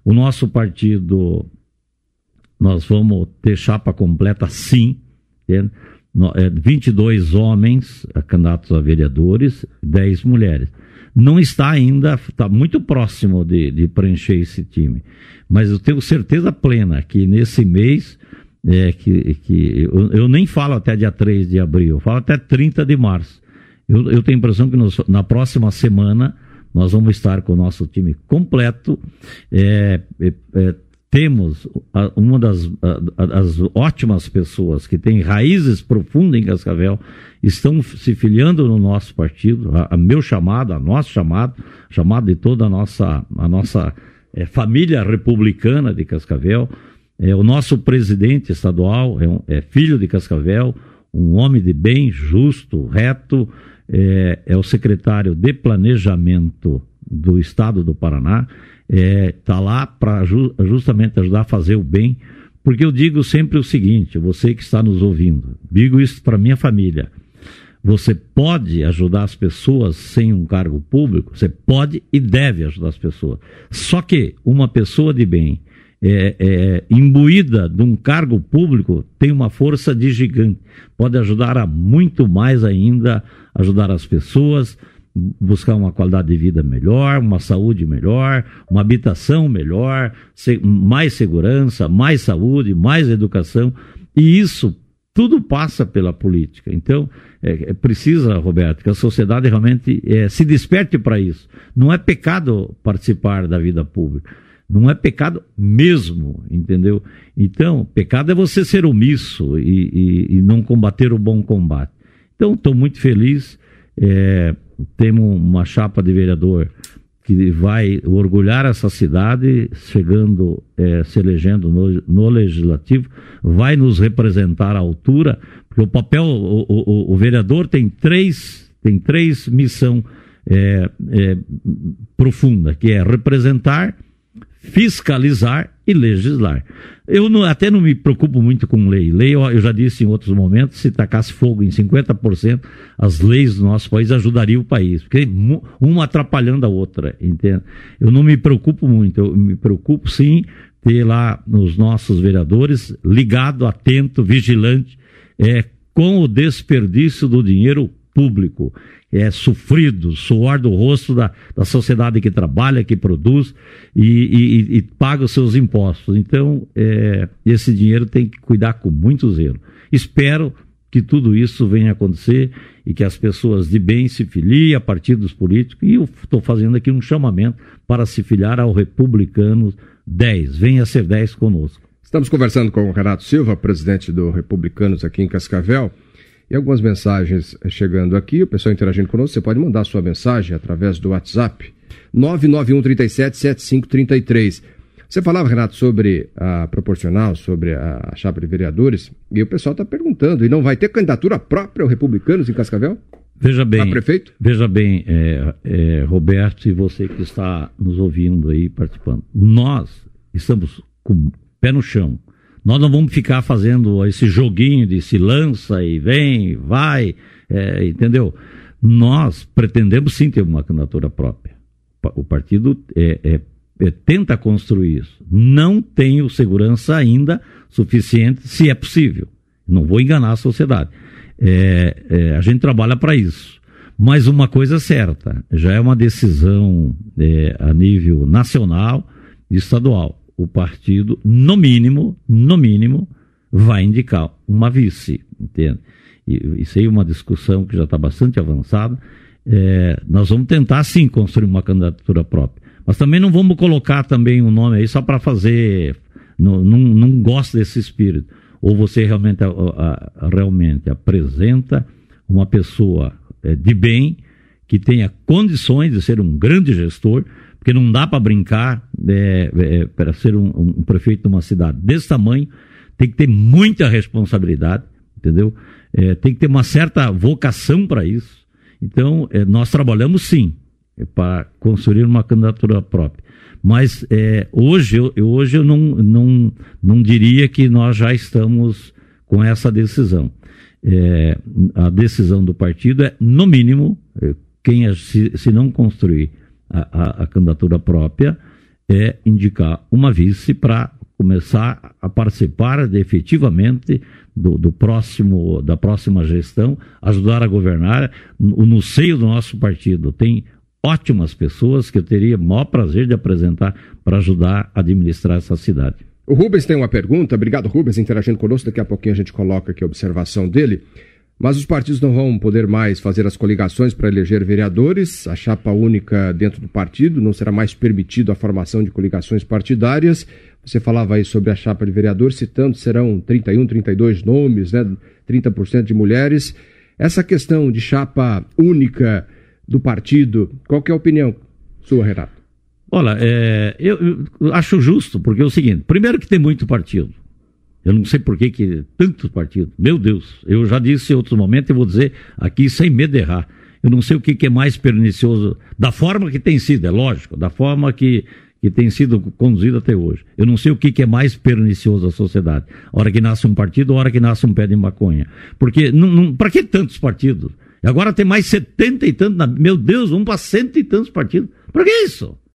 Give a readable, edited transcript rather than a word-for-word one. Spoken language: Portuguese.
O nosso partido, nós vamos ter chapa completa, sim. 22 homens candidatos a vereadores, 10 mulheres. Não está ainda, está muito próximo de preencher esse time. Mas eu tenho certeza plena que nesse mês, eu nem falo até dia 3 de abril, eu falo até 30 de março. Eu tenho a impressão que na próxima semana nós vamos estar com o nosso time completo. Temos uma das ótimas pessoas que tem raízes profundas em Cascavel, estão se filiando no nosso partido, a meu chamado, a nosso chamado de toda a nossa família republicana de Cascavel. O nosso presidente estadual é filho de Cascavel, um homem de bem, justo, reto, é o secretário de Planejamento do Estado do Paraná. Está lá para justamente ajudar a fazer o bem, porque eu digo sempre o seguinte, você que está nos ouvindo, digo isso para minha família, você pode ajudar as pessoas sem um cargo público, você pode e deve ajudar as pessoas, só que uma pessoa de bem imbuída de um cargo público tem uma força de gigante, pode ajudar a muito mais ainda, ajudar as pessoas, buscar uma qualidade de vida melhor, uma saúde melhor, uma habitação melhor, mais segurança, mais saúde, mais educação, e isso tudo passa pela política. Então, precisa, Roberto, que a sociedade realmente se desperte para isso. Não é pecado participar da vida pública, não é pecado mesmo, entendeu? Então, pecado é você ser omisso e não combater o bom combate. Então, estou muito feliz. Temos uma chapa de vereador que vai orgulhar essa cidade, chegando, se elegendo no Legislativo, vai nos representar à altura, porque o papel, o vereador tem três missões profundas, que é representar, fiscalizar e legislar. Eu até não me preocupo muito com lei. Lei, eu já disse em outros momentos, se tacasse fogo em 50%, as leis do nosso país ajudariam o país, porque uma atrapalhando a outra, entende? Eu não me preocupo muito, eu me preocupo sim ter lá os nossos vereadores ligado, atento, vigilante, com o desperdício do dinheiro público, sofrido, suor do rosto da sociedade que trabalha, que produz e paga os seus impostos. Então, esse dinheiro tem que cuidar com muito zelo. Espero que tudo isso venha a acontecer e que as pessoas de bem se filiem a partidos políticos, e eu estou fazendo aqui um chamamento para se filiar ao Republicanos 10. Venha ser 10 conosco. Estamos conversando com o Renato Silva, presidente do Republicanos aqui em Cascavel. E algumas mensagens chegando aqui, o pessoal interagindo conosco. Você pode mandar sua mensagem através do WhatsApp 991377533. Você falava, Renato, sobre a proporcional, sobre a chapa de vereadores, e o pessoal está perguntando, e não vai ter candidatura própria ao Republicanos em Cascavel? Veja bem, prefeito? Veja bem, Roberto, e você que está nos ouvindo aí, participando, nós estamos com o pé no chão. Nós não vamos ficar fazendo esse joguinho de se lança e vem, vai, entendeu? Nós pretendemos sim ter uma candidatura própria. O partido tenta construir isso. Não tenho segurança ainda suficiente, se é possível. Não vou enganar a sociedade. A gente trabalha para isso. Mas uma coisa é certa, já é uma decisão a nível nacional e estadual. O partido, no mínimo, vai indicar uma vice, entende? E isso aí é uma discussão que já está bastante avançada. Nós vamos tentar, sim, construir uma candidatura própria. Mas também não vamos colocar também um nome aí só para fazer... Não gosto desse espírito. Ou você realmente apresenta uma pessoa de bem, que tenha condições de ser um grande gestor, porque não dá para brincar, para ser um prefeito de uma cidade desse tamanho, tem que ter muita responsabilidade, entendeu? Tem que ter uma certa vocação para isso. Então, nós trabalhamos sim, para construir uma candidatura própria. Mas hoje eu não diria que nós já estamos com essa decisão. A decisão do partido é, no mínimo, se não construir a candidatura própria, é indicar uma vice para começar a participar efetivamente da próxima gestão, ajudar a governar no seio do nosso partido. Tem ótimas pessoas que eu teria o maior prazer de apresentar para ajudar a administrar essa cidade. O Rubens tem uma pergunta. Obrigado, Rubens, interagindo conosco. Daqui a pouquinho a gente coloca aqui a observação dele. Mas os partidos não vão poder mais fazer as coligações para eleger vereadores. A chapa única dentro do partido, não será mais permitido a formação de coligações partidárias. Você falava aí sobre a chapa de vereadores, citando, serão 31, 32 nomes, né? 30% de mulheres. Essa questão de chapa única do partido, qual que é a opinião sua, Renato? Olha, eu acho justo, porque é o seguinte, primeiro que tem muito partido. Eu não sei por que tantos partidos. Meu Deus, eu já disse em outros momentos e vou dizer aqui sem medo de errar. Eu não sei o que é mais pernicioso, da forma que tem sido, é lógico, da forma que tem sido conduzido até hoje. Eu não sei o que é mais pernicioso à sociedade. A hora que nasce um partido, a hora que nasce um pé de maconha. Porque, para que tantos partidos? Agora tem mais 70 e tantos, meu Deus, vamos para 100 e tantos partidos. Para que isso?